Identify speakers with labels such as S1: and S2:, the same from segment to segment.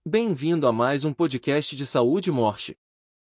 S1: Bem-vindo a mais um podcast de saúde e morte.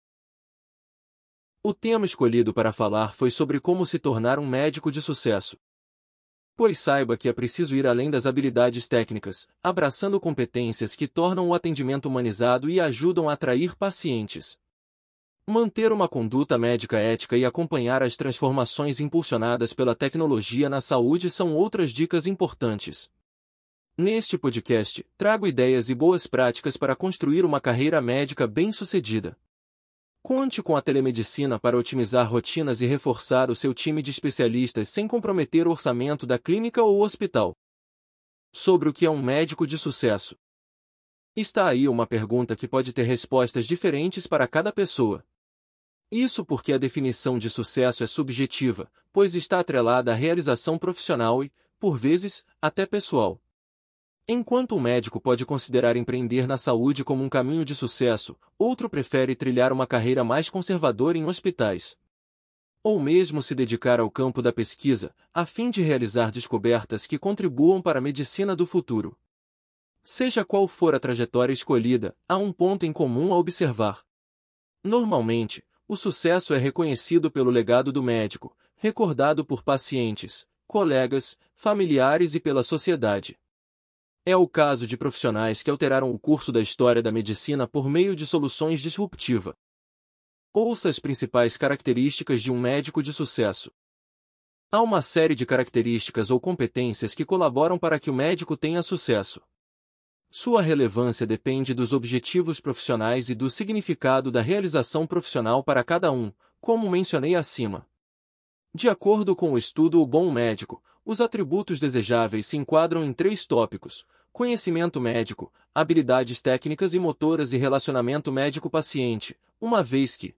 S1: O tema escolhido para falar foi sobre como se tornar um médico de sucesso. Pois saiba que é preciso ir além das habilidades técnicas, abraçando competências que tornam o atendimento humanizado e ajudam a atrair pacientes. Manter uma conduta médica ética e acompanhar as transformações impulsionadas pela tecnologia na saúde são outras dicas importantes. Neste podcast, trago ideias e boas práticas para construir uma carreira médica bem-sucedida. Conte com a telemedicina para otimizar rotinas e reforçar o seu time de especialistas sem comprometer o orçamento da clínica ou hospital. Sobre o que é um médico de sucesso? Está aí uma pergunta que pode ter respostas diferentes para cada pessoa. Isso porque a definição de sucesso é subjetiva, pois está atrelada à realização profissional e, por vezes, até pessoal. Enquanto um médico pode considerar empreender na saúde como um caminho de sucesso, outro prefere trilhar uma carreira mais conservadora em hospitais. Ou mesmo se dedicar ao campo da pesquisa, a fim de realizar descobertas que contribuam para a medicina do futuro. Seja qual for a trajetória escolhida, há um ponto em comum a observar. Normalmente, o sucesso é reconhecido pelo legado do médico, recordado por pacientes, colegas, familiares e pela sociedade. É o caso de profissionais que alteraram o curso da história da medicina por meio de soluções disruptivas. Ouça as principais características de um médico de sucesso. Há uma série de características ou competências que colaboram para que o médico tenha sucesso. Sua relevância depende dos objetivos profissionais e do significado da realização profissional para cada um, como mencionei acima. De acordo com o estudo O Bom Médico, os atributos desejáveis se enquadram em 3 tópicos: conhecimento médico, habilidades técnicas e motoras e relacionamento médico-paciente, uma vez que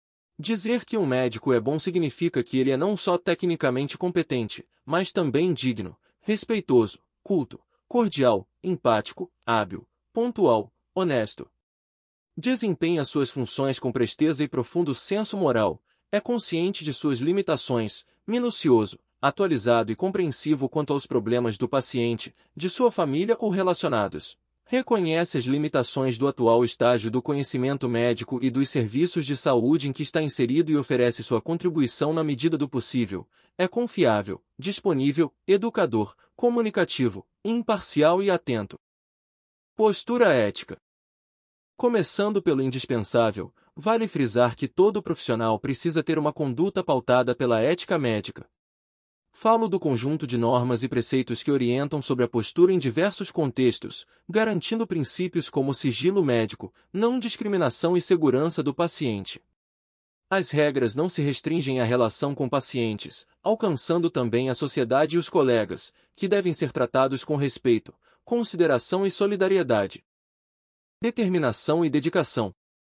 S1: dizer que um médico é bom significa que ele é não só tecnicamente competente, mas também digno, respeitoso, culto, cordial, empático, hábil, pontual, honesto. Desempenha suas funções com presteza e profundo senso moral, é consciente de suas limitações, minucioso, atualizado e compreensivo quanto aos problemas do paciente, de sua família ou relacionados. Reconhece as limitações do atual estágio do conhecimento médico e dos serviços de saúde em que está inserido e oferece sua contribuição na medida do possível. É confiável, disponível, educador, comunicativo, imparcial e atento. Postura ética. Começando pelo indispensável, vale frisar que todo profissional precisa ter uma conduta pautada pela ética médica. Falo do conjunto de normas e preceitos que orientam sobre a postura em diversos contextos, garantindo princípios como sigilo médico, não discriminação e segurança do paciente. As regras não se restringem à relação com pacientes, alcançando também a sociedade e os colegas, que devem ser tratados com respeito, consideração e solidariedade. Determinação e dedicação.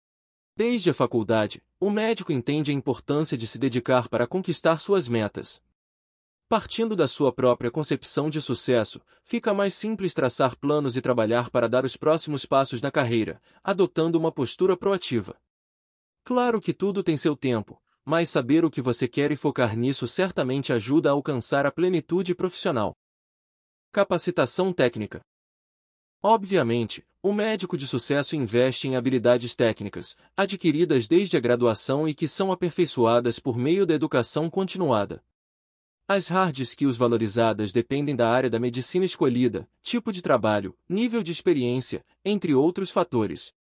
S1: Desde a faculdade, o médico entende a importância de se dedicar para conquistar suas metas. Partindo da sua própria concepção de sucesso, fica mais simples traçar planos e trabalhar para dar os próximos passos na carreira, adotando uma postura proativa. Claro que tudo tem seu tempo, mas saber o que você quer e focar nisso certamente ajuda a alcançar a plenitude profissional. Capacitação técnica. Obviamente, o médico de sucesso investe em habilidades técnicas, adquiridas desde a graduação e que são aperfeiçoadas por meio da educação continuada. As hard skills valorizadas dependem da área da medicina escolhida, tipo de trabalho, nível de experiência, entre outros fatores.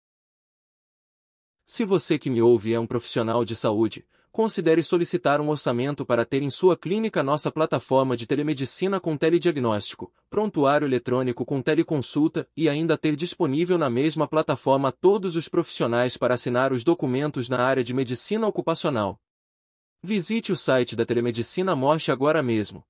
S1: Se você que me ouve é um profissional de saúde, considere solicitar um orçamento para ter em sua clínica nossa plataforma de telemedicina com telediagnóstico, prontuário eletrônico com teleconsulta e ainda ter disponível na mesma plataforma todos os profissionais para assinar os documentos na área de medicina ocupacional. Visite o site da Telemedicina Morte agora mesmo.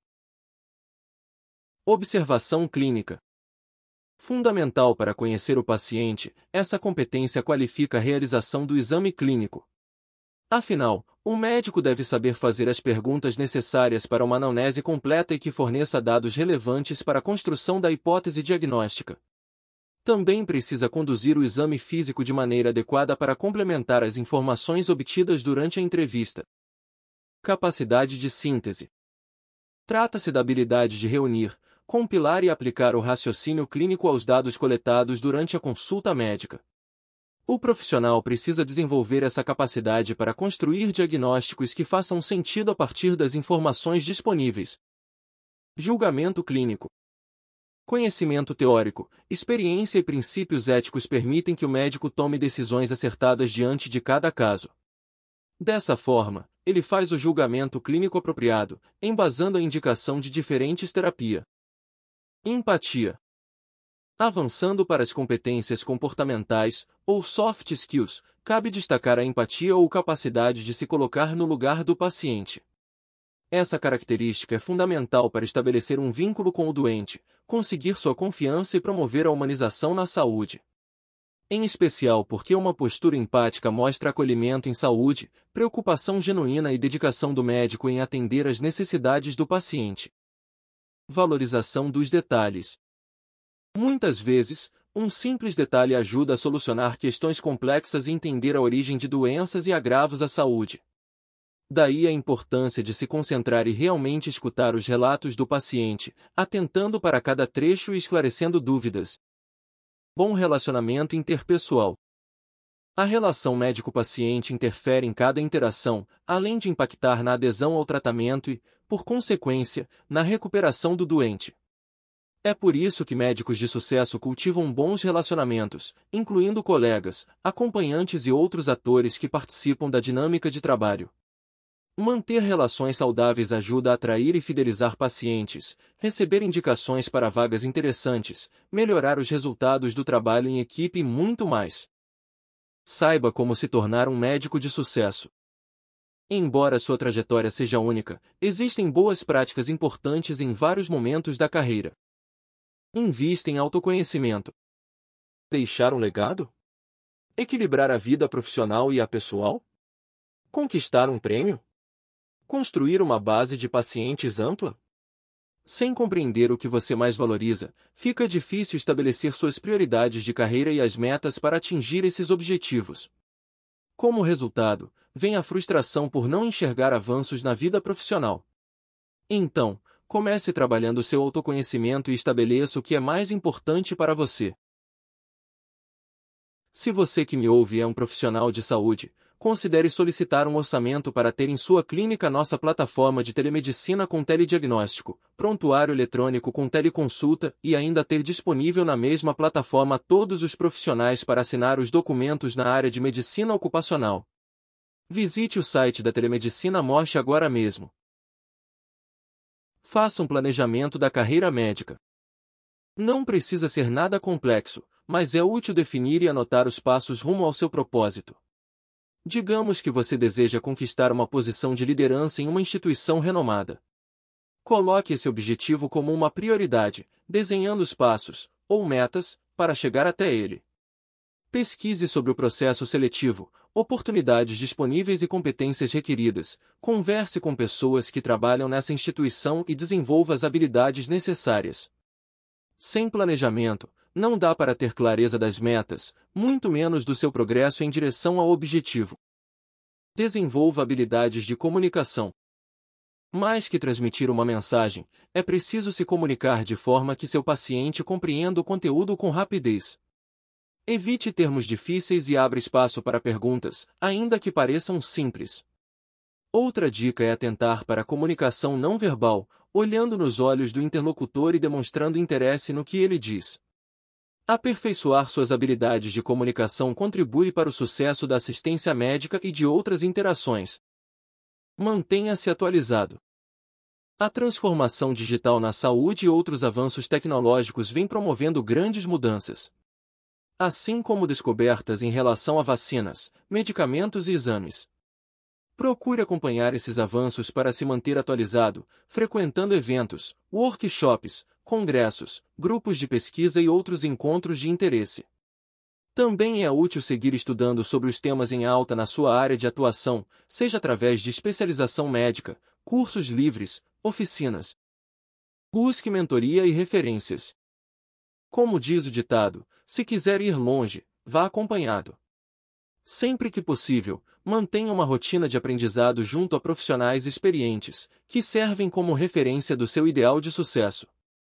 S1: Observação clínica. Fundamental para conhecer o paciente, essa competência qualifica a realização do exame clínico. Afinal, o médico deve saber fazer as perguntas necessárias para uma anamnese completa e que forneça dados relevantes para a construção da hipótese diagnóstica. Também precisa conduzir o exame físico de maneira adequada para complementar as informações obtidas durante a entrevista. Capacidade de síntese. Trata-se da habilidade de reunir, compilar e aplicar o raciocínio clínico aos dados coletados durante a consulta médica. O profissional precisa desenvolver essa capacidade para construir diagnósticos que façam sentido a partir das informações disponíveis. Julgamento clínico. Conhecimento teórico, experiência e princípios éticos permitem que o médico tome decisões acertadas diante de cada caso. Dessa forma, ele faz o julgamento clínico apropriado, embasando a indicação de diferentes terapias. Empatia. Avançando para as competências comportamentais, ou soft skills, cabe destacar a empatia ou capacidade de se colocar no lugar do paciente. Essa característica é fundamental para estabelecer um vínculo com o doente, conseguir sua confiança e promover a humanização na saúde. Em especial porque uma postura empática mostra acolhimento em saúde, preocupação genuína e dedicação do médico em atender às necessidades do paciente. Valorização dos detalhes. Muitas vezes, um simples detalhe ajuda a solucionar questões complexas e entender a origem de doenças e agravos à saúde. Daí a importância de se concentrar e realmente escutar os relatos do paciente, atentando para cada trecho e esclarecendo dúvidas. Bom relacionamento interpessoal. A relação médico-paciente interfere em cada interação, além de impactar na adesão ao tratamento e, por consequência, na recuperação do doente. É por isso que médicos de sucesso cultivam bons relacionamentos, incluindo colegas, acompanhantes e outros atores que participam da dinâmica de trabalho. Manter relações saudáveis ajuda a atrair e fidelizar pacientes, receber indicações para vagas interessantes, melhorar os resultados do trabalho em equipe e muito mais. Saiba como se tornar um médico de sucesso. Embora sua trajetória seja única, existem boas práticas importantes em vários momentos da carreira. Invista em autoconhecimento. Deixar um legado? Equilibrar a vida profissional e a pessoal? Conquistar um prêmio? Construir uma base de pacientes ampla? Sem compreender o que você mais valoriza, fica difícil estabelecer suas prioridades de carreira e as metas para atingir esses objetivos. Como resultado, vem a frustração por não enxergar avanços na vida profissional. Então, comece trabalhando seu autoconhecimento e estabeleça o que é mais importante para você. Se você que me ouve é um profissional de saúde, considere solicitar um orçamento para ter em sua clínica nossa plataforma de telemedicina com telediagnóstico, prontuário eletrônico com teleconsulta e ainda ter disponível na mesma plataforma todos os profissionais para assinar os documentos na área de medicina ocupacional. Visite o site da Telemedicina Morte agora mesmo. Faça um planejamento da carreira médica. Não precisa ser nada complexo, mas é útil definir e anotar os passos rumo ao seu propósito. Digamos que você deseja conquistar uma posição de liderança em uma instituição renomada. Coloque esse objetivo como uma prioridade, desenhando os passos, ou metas, para chegar até ele. Pesquise sobre o processo seletivo, oportunidades disponíveis e competências requeridas, converse com pessoas que trabalham nessa instituição e desenvolva as habilidades necessárias. Sem planejamento, não dá para ter clareza das metas, muito menos do seu progresso em direção ao objetivo. Desenvolva habilidades de comunicação. Mais que transmitir uma mensagem, é preciso se comunicar de forma que seu paciente compreenda o conteúdo com rapidez. Evite termos difíceis e abra espaço para perguntas, ainda que pareçam simples. Outra dica é atentar para a comunicação não verbal, olhando nos olhos do interlocutor e demonstrando interesse no que ele diz. Aperfeiçoar suas habilidades de comunicação contribui para o sucesso da assistência médica e de outras interações. Mantenha-se atualizado. A transformação digital na saúde e outros avanços tecnológicos vêm promovendo grandes mudanças. Assim como descobertas em relação a vacinas, medicamentos e exames. Procure acompanhar esses avanços para se manter atualizado, frequentando eventos, workshops, congressos, grupos de pesquisa e outros encontros de interesse. Também é útil seguir estudando sobre os temas em alta na sua área de atuação, seja através de especialização médica, cursos livres, oficinas. Busque mentoria e referências. Como diz o ditado, se quiser ir longe, vá acompanhado. Sempre que possível, mantenha uma rotina de aprendizado junto a profissionais experientes, que servem como referência do seu ideal de sucesso.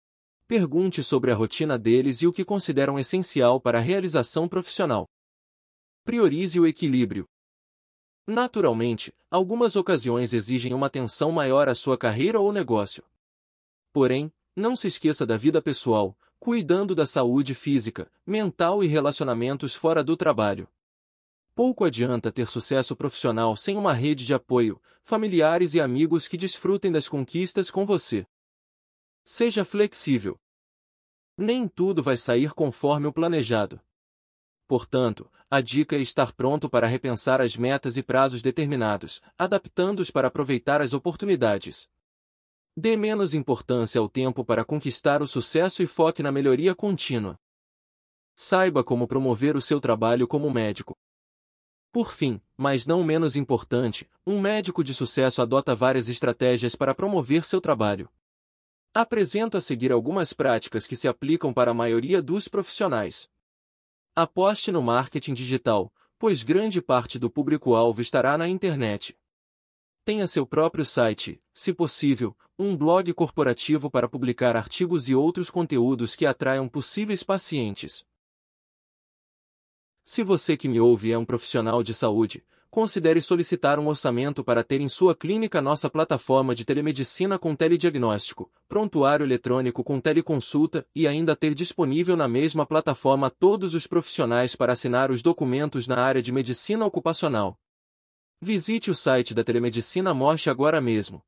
S1: Pergunte sobre a rotina deles e o que consideram essencial para a realização profissional. Priorize o equilíbrio. Naturalmente, algumas ocasiões exigem uma atenção maior à sua carreira ou negócio. Porém, não se esqueça da vida pessoal, cuidando da saúde física, mental e relacionamentos fora do trabalho. Pouco adianta ter sucesso profissional sem uma rede de apoio, familiares e amigos que desfrutem das conquistas com você. Seja flexível. Nem tudo vai sair conforme o planejado. Portanto, a dica é estar pronto para repensar as metas e prazos determinados, adaptando-os para aproveitar as oportunidades. Dê menos importância ao tempo para conquistar o sucesso e foque na melhoria contínua. Saiba como promover o seu trabalho como médico. Por fim, mas não menos importante, um médico de sucesso adota várias estratégias para promover seu trabalho. Apresento a seguir algumas práticas que se aplicam para a maioria dos profissionais. Aposte no marketing digital, pois grande parte do público-alvo estará na internet. Tenha seu próprio site, se possível, um blog corporativo para publicar artigos e outros conteúdos que atraiam possíveis pacientes. Se você que me ouve é um profissional de saúde, considere solicitar um orçamento para ter em sua clínica nossa plataforma de telemedicina com telediagnóstico, prontuário eletrônico com teleconsulta e ainda ter disponível na mesma plataforma todos os profissionais para assinar os documentos na área de medicina ocupacional. Visite o site da Telemedicina Morte agora mesmo.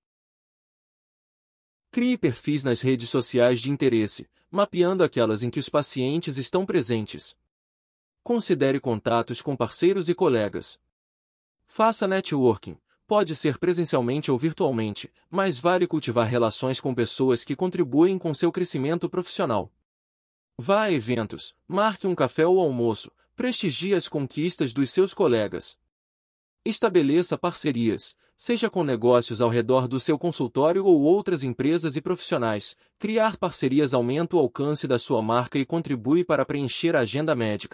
S1: Crie perfis nas redes sociais de interesse, mapeando aquelas em que os pacientes estão presentes. Considere contatos com parceiros e colegas. Faça networking, pode ser presencialmente ou virtualmente, mas vale cultivar relações com pessoas que contribuem com seu crescimento profissional. Vá a eventos, marque um café ou almoço, prestigie as conquistas dos seus colegas. Estabeleça parcerias, seja com negócios ao redor do seu consultório ou outras empresas e profissionais. Criar parcerias aumenta o alcance da sua marca e contribui para preencher a agenda médica.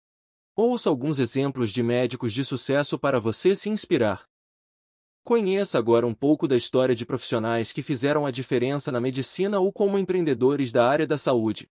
S1: Ouça alguns exemplos de médicos de sucesso para você se inspirar. Conheça agora um pouco da história de profissionais que fizeram a diferença na medicina ou como empreendedores da área da saúde.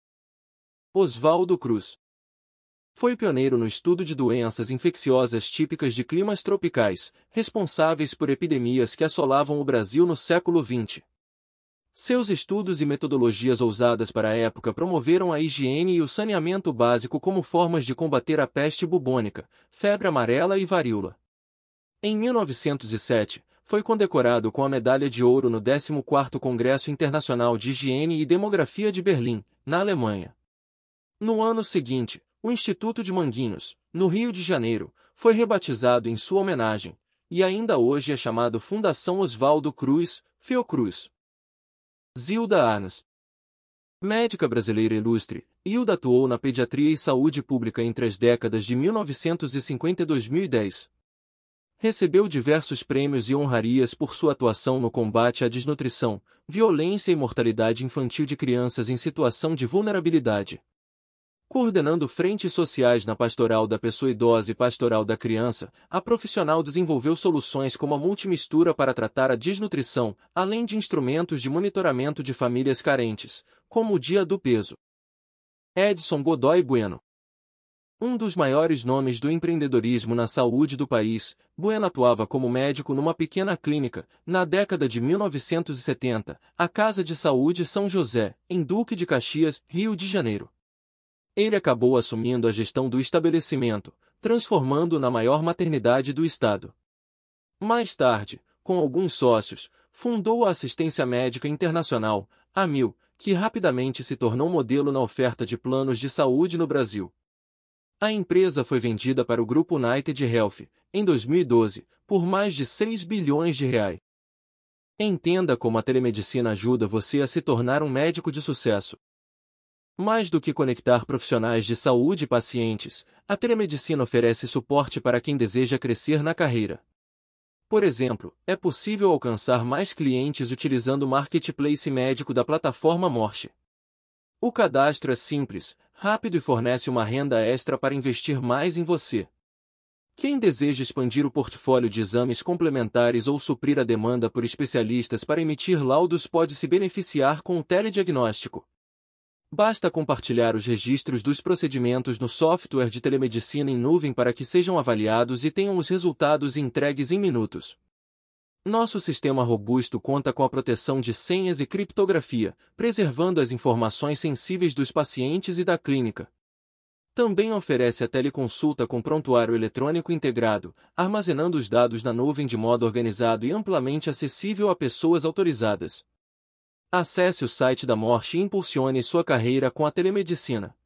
S1: Oswaldo Cruz foi pioneiro no estudo de doenças infecciosas típicas de climas tropicais, responsáveis por epidemias que assolavam o Brasil no século XX. Seus estudos e metodologias ousadas para a época promoveram a higiene e o saneamento básico como formas de combater a peste bubônica, febre amarela e varíola. Em 1907, foi condecorado com a medalha de ouro no 14º Congresso Internacional de Higiene e Demografia de Berlim, na Alemanha. No ano seguinte, o Instituto de Manguinhos, no Rio de Janeiro, foi rebatizado em sua homenagem, e ainda hoje é chamado Fundação Oswaldo Cruz, Fiocruz. Zilda Arnes, médica brasileira ilustre, Hilda atuou na pediatria e saúde pública entre as décadas de 1950 e 2010. Recebeu diversos prêmios e honrarias por sua atuação no combate à desnutrição, violência e mortalidade infantil de crianças em situação de vulnerabilidade. Coordenando frentes sociais na Pastoral da Pessoa Idosa e Pastoral da Criança, a profissional desenvolveu soluções como a multimistura para tratar a desnutrição, além de instrumentos de monitoramento de famílias carentes, como o Dia do Peso. Edson Godoy Bueno, um dos maiores nomes do empreendedorismo na saúde do país, Bueno atuava como médico numa pequena clínica, na década de 1970, a Casa de Saúde São José, em Duque de Caxias, Rio de Janeiro. Ele acabou assumindo a gestão do estabelecimento, transformando-o na maior maternidade do estado. Mais tarde, com alguns sócios, fundou a Assistência Médica Internacional, AMIL, que rapidamente se tornou modelo na oferta de planos de saúde no Brasil. A empresa foi vendida para o grupo United Health, em 2012, por mais de 6 bilhões de reais. Entenda como a telemedicina ajuda você a se tornar um médico de sucesso. Mais do que conectar profissionais de saúde e pacientes, a telemedicina oferece suporte para quem deseja crescer na carreira. Por exemplo, é possível alcançar mais clientes utilizando o marketplace médico da plataforma Morte. O cadastro é simples, rápido e fornece uma renda extra para investir mais em você. Quem deseja expandir o portfólio de exames complementares ou suprir a demanda por especialistas para emitir laudos pode se beneficiar com o telediagnóstico. Basta compartilhar os registros dos procedimentos no software de telemedicina em nuvem para que sejam avaliados e tenham os resultados entregues em minutos. Nosso sistema robusto conta com a proteção de senhas e criptografia, preservando as informações sensíveis dos pacientes e da clínica. Também oferece a teleconsulta com prontuário eletrônico integrado, armazenando os dados na nuvem de modo organizado e amplamente acessível a pessoas autorizadas. Acesse o site da Morte e impulsione sua carreira com a telemedicina.